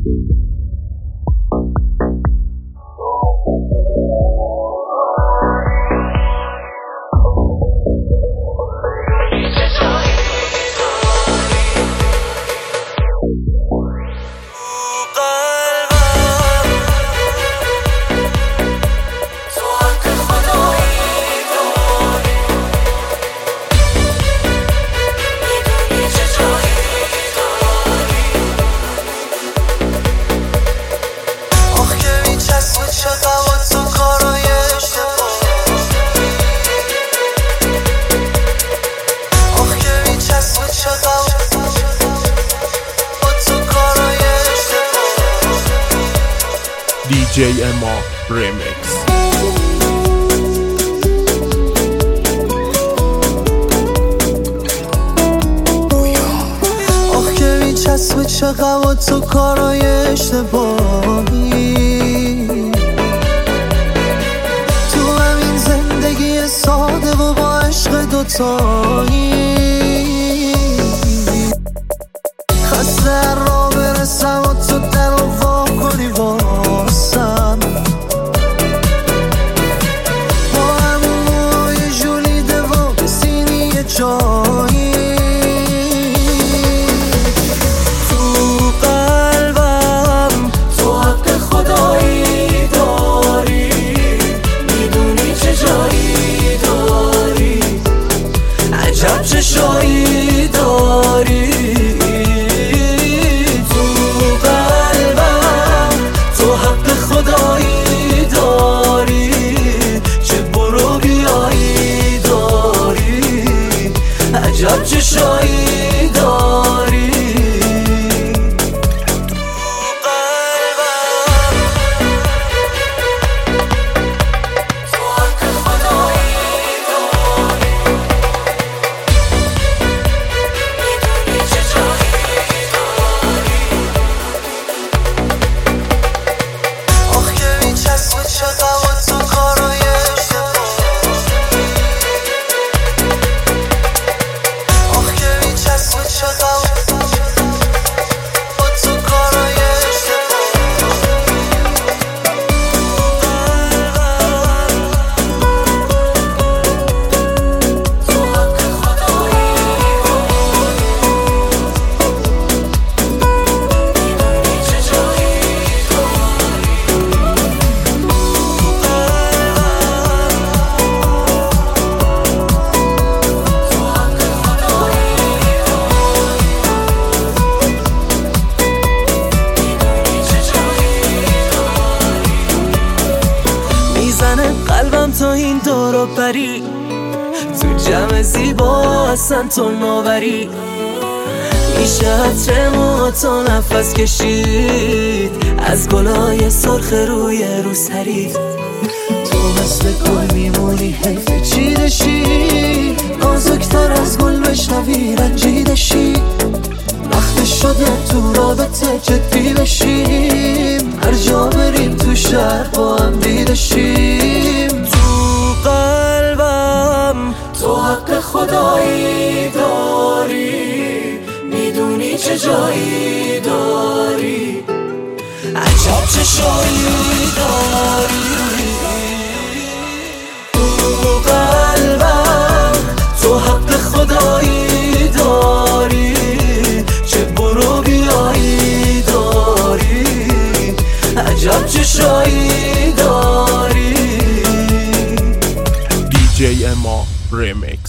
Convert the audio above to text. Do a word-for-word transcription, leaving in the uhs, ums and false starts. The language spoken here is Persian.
دی جی اما ریمیکس. آخ که میچسبه چقدر تو کارای اشتباهی، تو همین زندگی ساده و با عشق دوتایی. خسته را برسم و تو در رو وا کنی واسم، با همون موهای جولیده و سینی جایی. تو قلبم تو حق خدایی داری، میدونی چه جایی داری، عجب چه شایی داری. عجب چه شایی داری. قلبم تا این دورو پری، تو جمع زیبا اصلا تو نوبری. میشه عطر موها تا نفس کشید، از گلای سرخ روی روسری. تو مثل گل میمونی حیف چیدشی، نازکتر از گل بشنوی رنجیدشی. وقت شده تو رابطه جدی بشیم، هر جا بریم تو شهر با هم دیدشیم. تو قلبم تو حق خدایی داری، میدونی چه جایی داری، عجب چه شایی داری. تو قلبم تو حق خدایی داری، چه برو بیایی داری، عجب چه شایی داری. دی جی اما ریمیکس.